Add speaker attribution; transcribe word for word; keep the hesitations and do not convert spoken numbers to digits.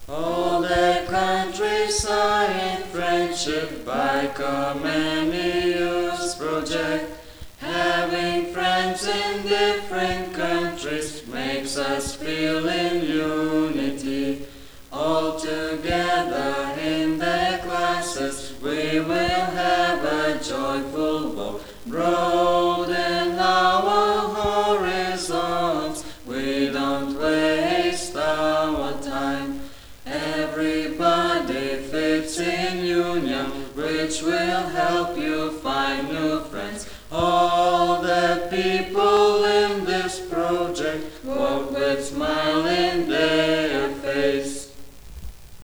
Speaker 1: All the countries are in friendship by Comenius project. Having friends in different countries makes us feel in unity. All together in the classes we will have a joyful walk. Broaden our horizons, we don't waste our time. Everybody fits in union, which will help you find new friends. All the people in this project walk with smiling days.